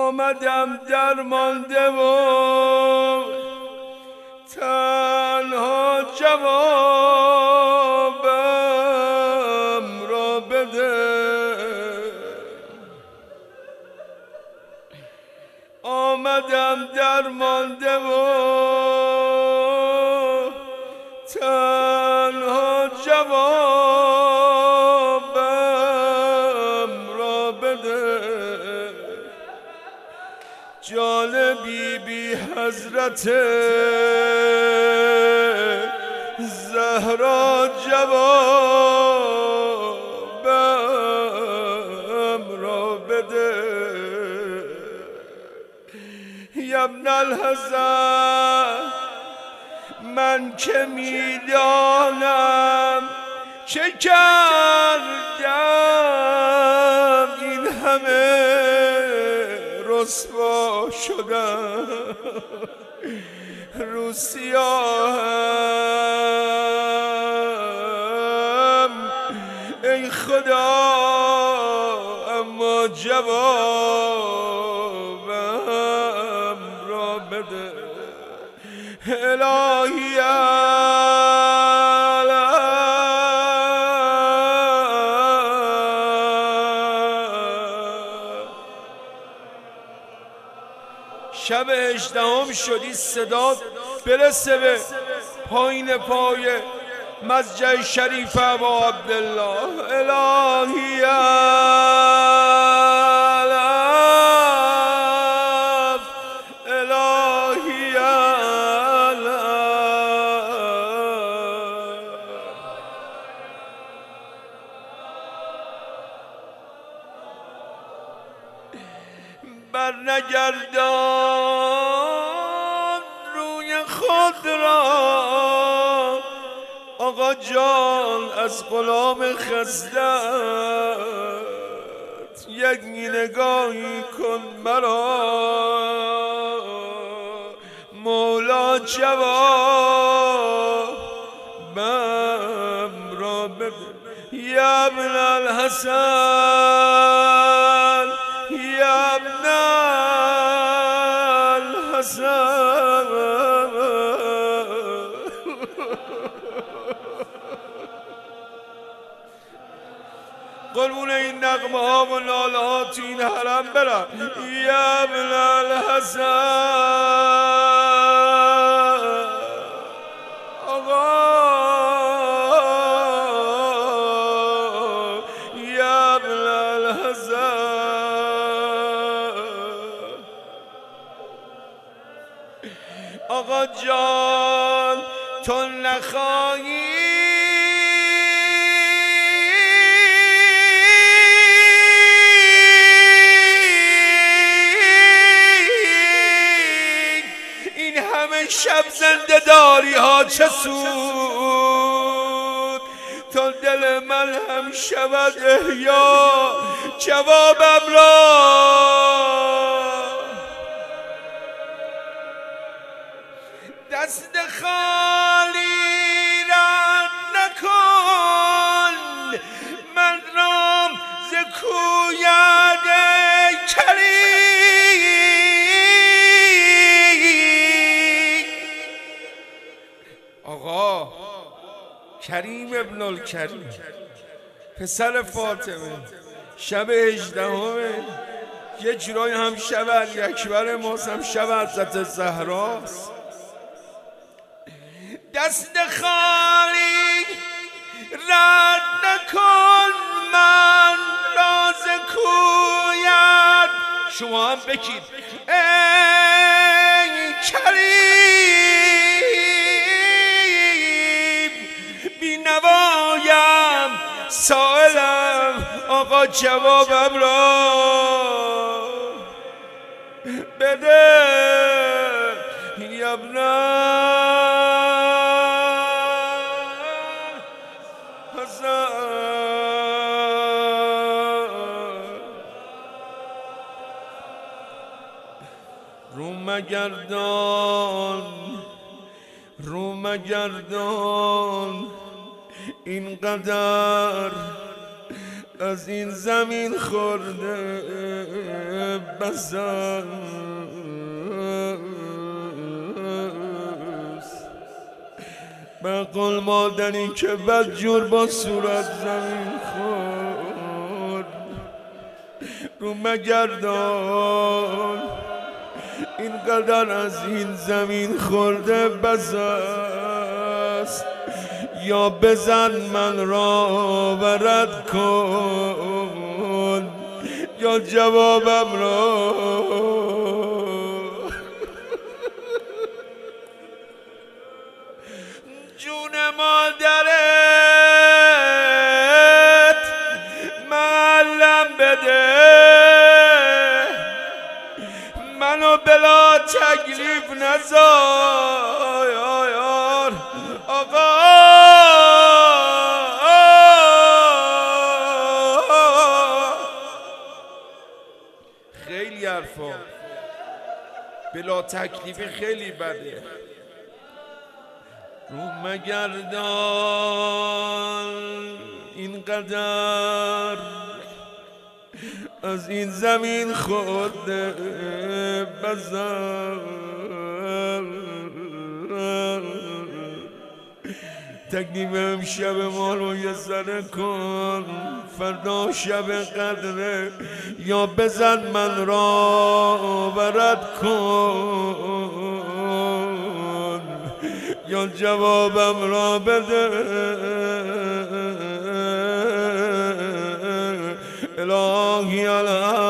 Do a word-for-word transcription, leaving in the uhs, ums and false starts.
آمدم درمانده و تنها جوابم را بده. آمدم درمانده و تنها جوابم را بده. جان بی بی حضرت زهرا جوابم را بده. یا ابن الحسن من که میدانم چه کردم این همه رسوا شدم. رو سیاهم ای خدا اما جوابم را بده. الهی شب هجدهم شدی صدا برسه به پایین پای مسجد شریف ابا عبدالله. الهی علف الهی علف بر نگردان روی خود را آقا جان از غلام خستت یک نگاهی کن مرا مولا جوابم را بده. یا ابن الحسن یا ابن الحسن قربون این نغمه ها و ناله ها تو این حرم برم. یا ابن الحسن آقا یا ابن الحسن آقا جان تو نخواهی شب زنده داری ها چه سود تا دل من هم شود احیا جوابم را دست خالی رد نکن من رام ز کویت آقا کریم ابن الکریم پسر فاطمه شب هجدهمه یه جورایی هم شب علی اکبر ماست هم شب حضرت زهراست. دست خالی رد نکن من راز کویت شما هم بکید ای کریم بی نوایم سائلم آقا جوابم را بده. یا ابن حسن رو مگردان رو مگردان اینقدر از این زمین خورده بساس بقول مادری که بدجور با صورت زمین خورد رو مگردان اینقدر از این زمین خورده بساس یا بزن من را و رد کن یا جوابم را جون مادرت معلم بده منو بلا تکلیف نذار آقا خیلی حرفا بلا تکلیفی خیلی بده رو مگردان اینقدر از این زمین خورده بزن تکلیفم شب ما رو یه ذره کن فردا شب قدره یا بزن من را و رد کن یا جوابم را بده الهی الهی